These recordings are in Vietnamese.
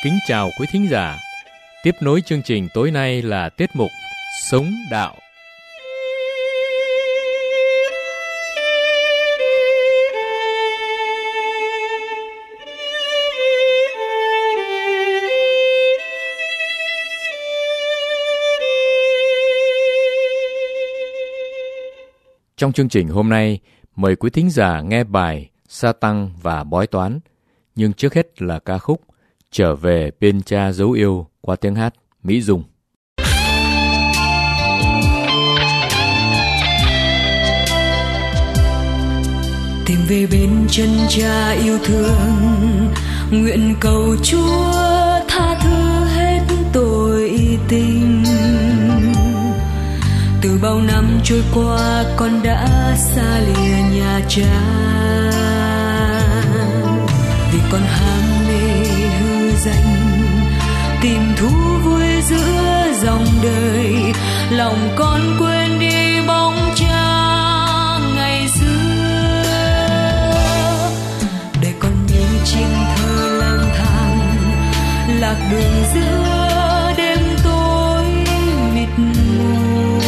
kính chào quý thính giả. Tiếp nối chương trình tối nay là tiết mục Sống Đạo. Trong chương trình hôm nay, mời quý thính giả nghe bài Sa Tăng và Bói Toán. Nhưng trước hết là ca khúc Trở về bên cha dấu yêu qua tiếng hát Mỹ Dung. Tìm về bên chân cha yêu thương, nguyện cầu Chúa tha thứ hết tội tình. Từ bao năm trôi qua con đã xa lìa nhà cha, vì con ham mê hư danh, tìm thú vui giữa dòng đời. Lòng con quên đi bóng cha ngày xưa, để con như chim thơ lang thang lạc đường giữa đêm tối mịt mù.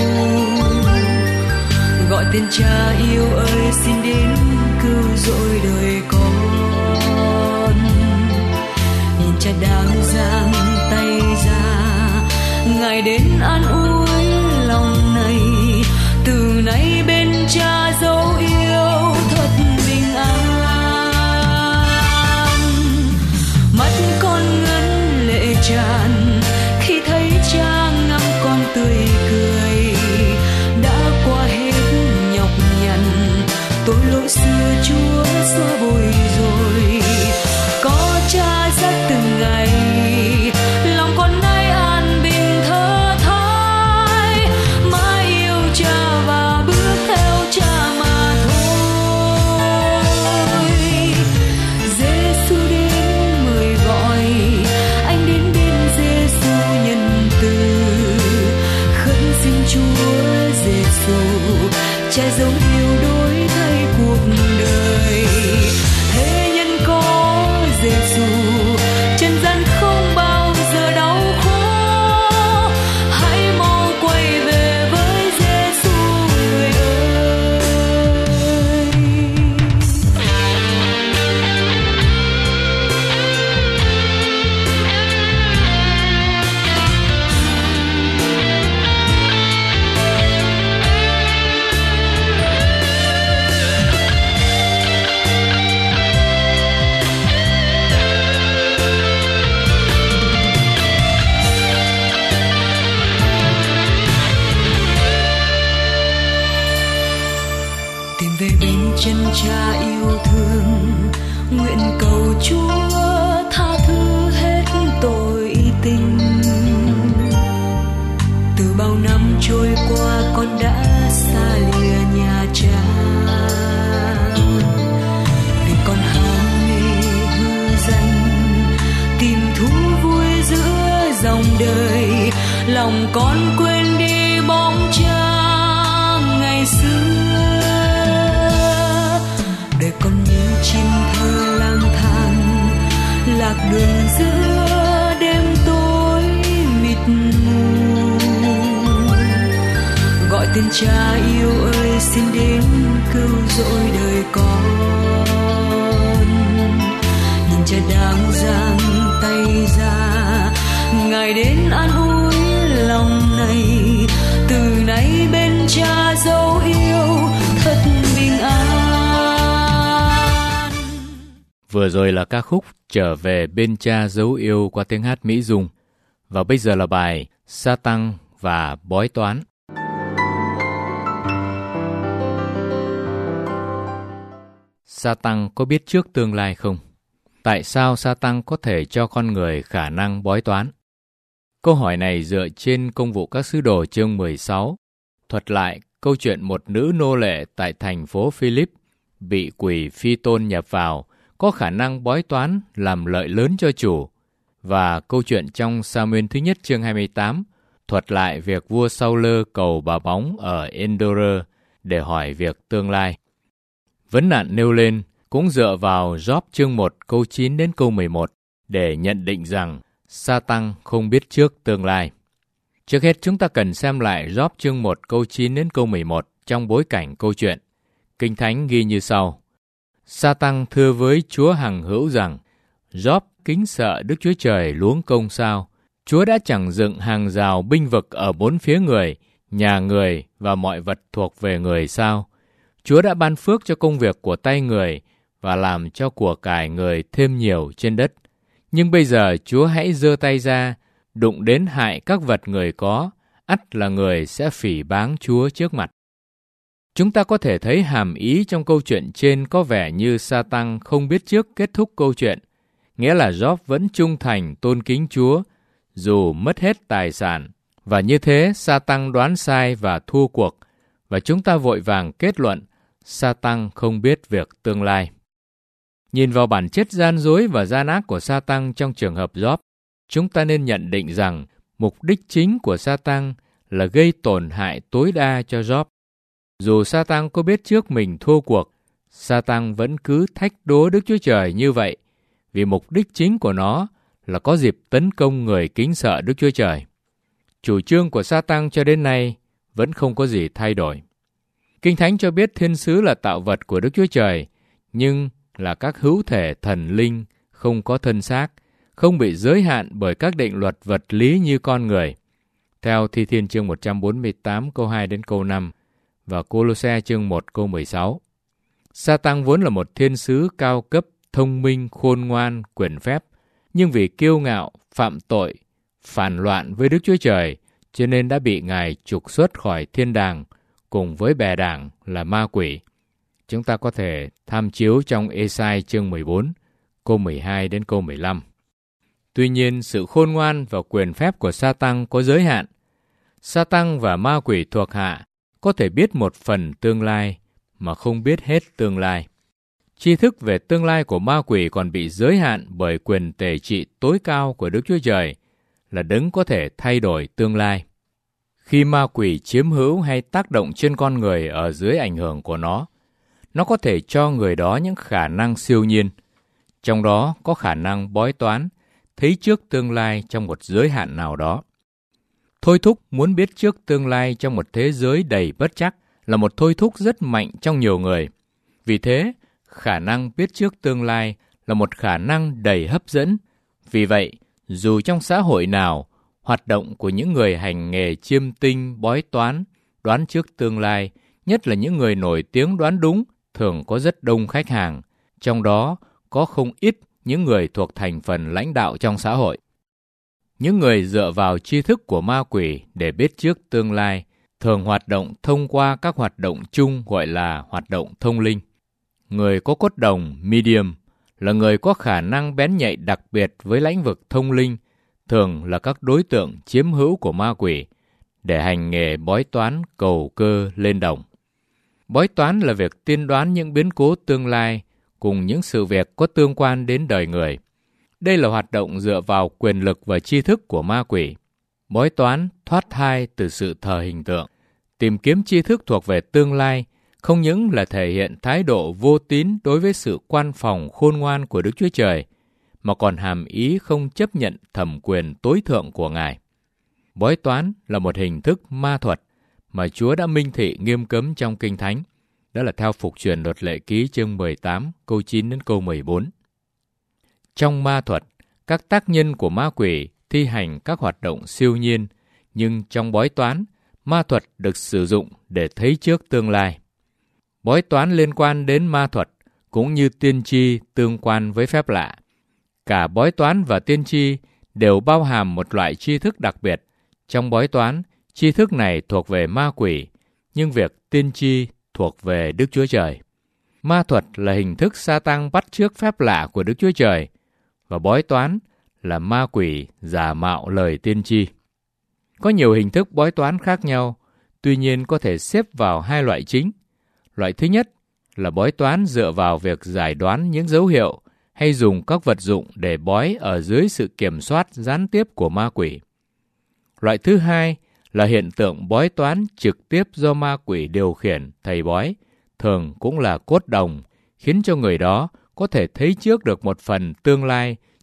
Gọi tên cha yêu ơi, xin đến cứu rỗi đời con. Nhìn cha đang giang tay ra, Ngài đến an ủi lòng này. Từ nay bên cha dấu yêu thật bình an. Mắt con ngấn lệ tràn khi thấy cha ngắm con tươi cười. Đã qua hết nhọc nhằn, tội lỗi xưa Chúa xóa bồi rồi. Có cha dắt từng ngày, lòng con nay an bình thơ thái. Mãi yêu cha và bước theo cha mà thôi. Giê-xu đến mời gọi, anh đến bên Giê-xu nhân từ. Khấn xin Chúa Giê-xu, cha dấu yêu đổi thay cuộc đời. Thế nhân có Giê-xu, chân gian không bao giờ đau khổ. Hãy mau quay về với Giê-xu người ơi. Tìm về bên chân cha yêu thương, nguyện cầu Chúa tha thứ hết tội tình. Từ bao năm trôi qua con đã xa lìa nhà cha, vì con ham mê hư danh, tìm thú vui giữa dòng đời. Lòng con quên đi bóng cha ngày xưa, để con như chim thơ lang thang lạc đường giữa đêm tối mịt mù. Gọi tên cha yêu ơi, xin đến cứu rỗi đời con. Nhìn cha đang giang tay ra, Ngài đến an ủi lòng này. Từ nay bên cha dấu yêu thật bình an. Vừa rồi là ca khúc Trở về bên cha dấu yêu qua tiếng hát Mỹ Dung. Và bây giờ là bài Sa Tăng và Bói Toán. Sa Tăng có biết trước tương lai không? Tại sao Sa Tăng có thể cho con người khả năng bói toán? Câu hỏi này dựa trên Công vụ các sứ đồ chương 16, thuật lại câu chuyện một nữ nô lệ tại thành phố Philip bị quỷ Phi Tôn nhập vào, có khả năng bói toán làm lợi lớn cho chủ. Và câu chuyện trong Sa-muên thứ nhất chương 28, thuật lại việc vua Sau-lơ cầu bà bóng ở Endor để hỏi việc tương lai. Vấn nạn nêu lên cũng dựa vào Gióp chương 1 câu 9 đến câu 11 để nhận định rằng Sa-tăng không biết trước tương lai. Trước hết chúng ta cần xem lại Gióp chương 1 câu 9 đến câu 11 trong bối cảnh câu chuyện. Kinh Thánh ghi như sau: Sa-tăng thưa với Chúa hằng hữu rằng, Gióp kính sợ Đức Chúa Trời luống công sao? Chúa đã chẳng dựng hàng rào binh vực ở bốn phía người, nhà người và mọi vật thuộc về người sao? Chúa đã ban phước cho công việc của tay người và làm cho của cải người thêm nhiều trên đất. Nhưng bây giờ Chúa hãy giơ tay ra, đụng đến hại các vật người có, ắt là người sẽ phỉ báng Chúa trước mặt. Chúng ta có thể thấy hàm ý trong câu chuyện trên có vẻ như Sa-tăng không biết trước kết thúc câu chuyện, nghĩa là Gióp vẫn trung thành tôn kính Chúa, dù mất hết tài sản, và như thế Sa-tăng đoán sai và thua cuộc, và chúng ta vội vàng kết luận Sa-tăng không biết việc tương lai. Nhìn vào bản chất gian dối và gian ác của Sa-tăng trong trường hợp Gióp, chúng ta nên nhận định rằng mục đích chính của Sa-tăng là gây tổn hại tối đa cho Gióp. Dù Sa-tăng có biết trước mình thua cuộc, Sa-tăng vẫn cứ thách đố Đức Chúa Trời như vậy, vì mục đích chính của nó là có dịp tấn công người kính sợ Đức Chúa Trời. Chủ trương của Sa-tăng cho đến nay vẫn không có gì thay đổi. Kinh Thánh cho biết thiên sứ là tạo vật của Đức Chúa Trời, nhưng là các hữu thể thần linh, không có thân xác, không bị giới hạn bởi các định luật vật lý như con người. Theo Thi Thiên chương 148 câu 2 đến câu 5 và Cô-lô-se chương 1 câu 16. Sa-tăng vốn là một thiên sứ cao cấp, thông minh, khôn ngoan, quyền phép, nhưng vì kiêu ngạo, phạm tội, phản loạn với Đức Chúa Trời, cho nên đã bị Ngài trục xuất khỏi thiên đàng cùng với bè đảng là ma quỷ. Chúng ta có thể tham chiếu trong Ê-sai chương 14, câu 12 đến câu 15. Tuy nhiên, sự khôn ngoan và quyền phép của Sa-tăng có giới hạn. Sa-tăng và ma quỷ thuộc hạ có thể biết một phần tương lai mà không biết hết tương lai. Tri thức về tương lai của ma quỷ còn bị giới hạn bởi quyền tể trị tối cao của Đức Chúa Trời, là đấng có thể thay đổi tương lai. Khi ma quỷ chiếm hữu hay tác động trên con người ở dưới ảnh hưởng của nó có thể cho người đó những khả năng siêu nhiên, trong đó có khả năng bói toán, thấy trước tương lai trong một giới hạn nào đó. Thôi thúc muốn biết trước tương lai trong một thế giới đầy bất trắc là một thôi thúc rất mạnh trong nhiều người. Vì thế, khả năng biết trước tương lai là một khả năng đầy hấp dẫn. Vì vậy, dù trong xã hội nào, hoạt động của những người hành nghề chiêm tinh, bói toán, đoán trước tương lai, nhất là những người nổi tiếng đoán đúng, thường có rất đông khách hàng, trong đó có không ít những người thuộc thành phần lãnh đạo trong xã hội. Những người dựa vào tri thức của ma quỷ để biết trước tương lai thường hoạt động thông qua các hoạt động chung gọi là hoạt động thông linh. Người có cốt đồng, medium, là người có khả năng bén nhạy đặc biệt với lĩnh vực thông linh, thường là các đối tượng chiếm hữu của ma quỷ, để hành nghề bói toán cầu cơ lên đồng. Bói toán là việc tiên đoán những biến cố tương lai cùng những sự việc có tương quan đến đời người. Đây là hoạt động dựa vào quyền lực và tri thức của ma quỷ. Bói toán thoát thai từ sự thờ hình tượng. Tìm kiếm tri thức thuộc về tương lai không những là thể hiện thái độ vô tín đối với sự quan phòng khôn ngoan của Đức Chúa Trời, mà còn hàm ý không chấp nhận thẩm quyền tối thượng của Ngài. Bói toán là một hình thức ma thuật mà Chúa đã minh thị nghiêm cấm trong Kinh Thánh. Đó là theo Phục Truyền Luật Lệ Ký chương 18, câu 9 đến câu 14. Trong ma thuật, các tác nhân của ma quỷ thi hành các hoạt động siêu nhiên, nhưng trong bói toán, ma thuật được sử dụng để thấy trước tương lai. Bói toán liên quan đến ma thuật, cũng như tiên tri tương quan với phép lạ. Cả bói toán và tiên tri đều bao hàm một loại tri thức đặc biệt. Trong bói toán, tri thức này thuộc về ma quỷ, nhưng việc tiên tri thuộc về Đức Chúa Trời. Ma thuật là hình thức Sa-tăng bắt chước phép lạ của Đức Chúa Trời, và bói toán là ma quỷ giả mạo lời tiên tri. Có nhiều hình thức bói toán khác nhau, tuy nhiên có thể xếp vào hai loại chính. Loại thứ nhất là bói toán dựa vào việc giải đoán những dấu hiệu hay dùng các vật dụng để bói ở dưới sự kiểm soát gián tiếp của ma quỷ. Loại thứ hai là hiện tượng bói toán trực tiếp do ma quỷ điều khiển thầy bói, thường cũng là cốt đồng, khiến cho người đó có thể thấy trước được một phần tương lai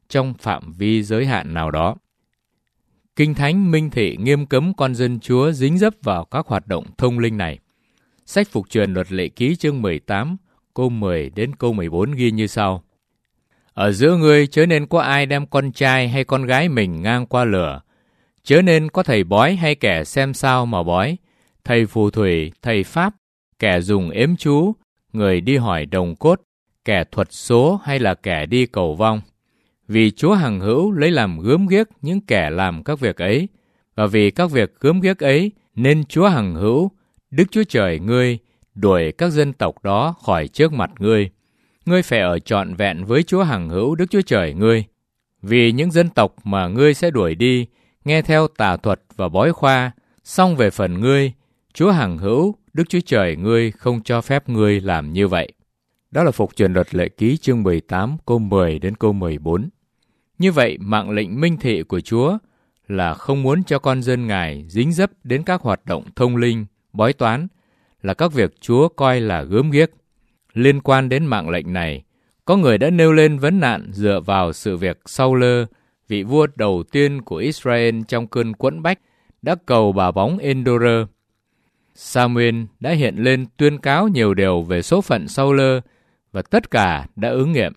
trong phạm vi giới hạn nào đó. Kinh Thánh minh thị nghiêm cấm con dân Chúa dính dấp vào các hoạt động thông linh này. Sách Phục Truyền Luật Lệ Ký chương 18, câu 10 đến câu 14 ghi như sau. Ở giữa ngươi chớ nên có ai đem con trai hay con gái mình ngang qua lửa. Chớ nên có thầy bói hay kẻ xem sao mà bói, thầy phù thủy, thầy pháp, kẻ dùng ếm chú, người đi hỏi đồng cốt, kẻ thuật số hay là kẻ đi cầu vong. Vì Chúa hằng hữu lấy làm gớm ghiếc những kẻ làm các việc ấy, và vì các việc gớm ghiếc ấy nên Chúa hằng hữu, Đức Chúa Trời ngươi, đuổi các dân tộc đó khỏi trước mặt ngươi. Ngươi phải ở trọn vẹn với Chúa hằng hữu Đức Chúa Trời ngươi. Vì những dân tộc mà ngươi sẽ đuổi đi, nghe theo tà thuật và bói khoa, song về phần ngươi, Chúa hằng hữu Đức Chúa Trời ngươi không cho phép ngươi làm như vậy. Đó là Phục Truyền Luật Lệ Ký chương 18 câu 10 đến câu 14. Như vậy, mạng lệnh minh thị của Chúa là không muốn cho con dân Ngài dính dấp đến các hoạt động thông linh, bói toán, là các việc Chúa coi là gớm ghiếc. Liên quan đến mạng lệnh này, có người đã nêu lên vấn nạn dựa vào sự việc Saul-lơ, vị vua đầu tiên của Israel trong cơn quẫn bách, đã cầu bà bóng Endor. Sa-muel đã hiện lên tuyên cáo nhiều điều về số phận Saul-lơ và tất cả đã ứng nghiệm.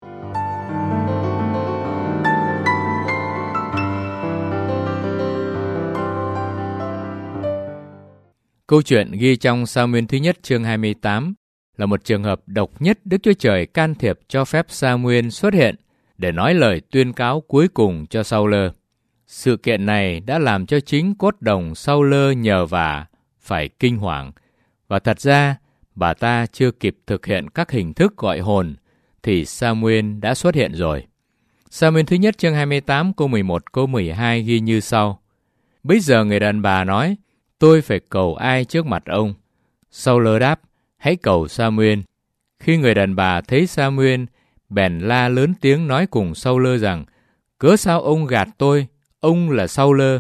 Câu chuyện ghi trong Sa-muel thứ nhất chương 28 là một trường hợp độc nhất Đức Chúa Trời can thiệp cho phép Sa-muel xuất hiện để nói lời tuyên cáo cuối cùng cho Saul-lơ. Sự kiện này đã làm cho chính cốt đồng Saul-lơ nhờ vả phải kinh hoàng, và thật ra bà ta chưa kịp thực hiện các hình thức gọi hồn thì Sa-muel đã xuất hiện rồi. Sa-muel thứ nhất chương 28 câu 11 câu 12 ghi như sau. Bây giờ người đàn bà nói, tôi phải cầu ai trước mặt ông? Saul-lơ đáp, hãy cầu Sa-muel. Khi người đàn bà thấy Sa-muel, bèn la lớn tiếng nói cùng Saul-lơ rằng, cớ sao ông gạt tôi, ông là Saul-lơ.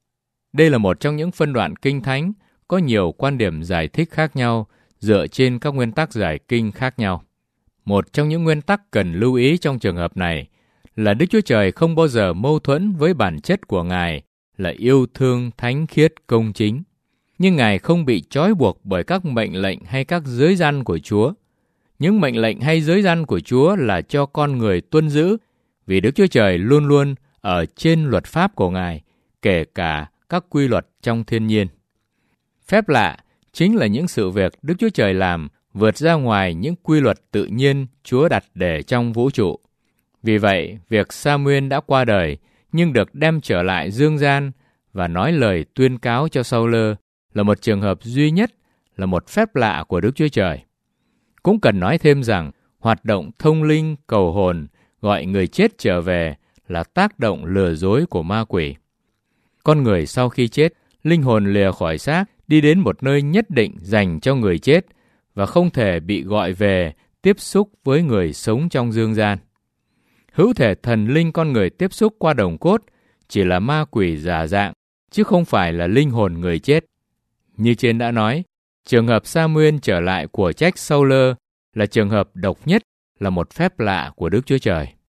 Đây là một trong những phân đoạn kinh thánh có nhiều quan điểm giải thích khác nhau dựa trên các nguyên tắc giải kinh khác nhau. Một trong những nguyên tắc cần lưu ý trong trường hợp này là Đức Chúa Trời không bao giờ mâu thuẫn với bản chất của Ngài là yêu thương, thánh khiết, công chính. Nhưng Ngài không bị trói buộc bởi các mệnh lệnh hay các giới răn của Chúa. Những mệnh lệnh hay giới răn của Chúa là cho con người tuân giữ, vì Đức Chúa Trời luôn luôn ở trên luật pháp của Ngài, kể cả các quy luật trong thiên nhiên. Phép lạ chính là những sự việc Đức Chúa Trời làm vượt ra ngoài những quy luật tự nhiên Chúa đặt để trong vũ trụ. Vì vậy, việc Sa-muel đã qua đời nhưng được đem trở lại dương gian và nói lời tuyên cáo cho Saul-lơ là một trường hợp duy nhất, là một phép lạ của Đức Chúa Trời. Cũng cần nói thêm rằng, hoạt động thông linh, cầu hồn, gọi người chết trở về là tác động lừa dối của ma quỷ. Con người sau khi chết, linh hồn lìa khỏi xác, đi đến một nơi nhất định dành cho người chết và không thể bị gọi về tiếp xúc với người sống trong dương gian. Hữu thể thần linh con người tiếp xúc qua đồng cốt chỉ là ma quỷ giả dạng, chứ không phải là linh hồn người chết. Như trên đã nói, trường hợp Sa-muel trở lại của trách Saul-lơ là trường hợp độc nhất, là một phép lạ của Đức Chúa Trời.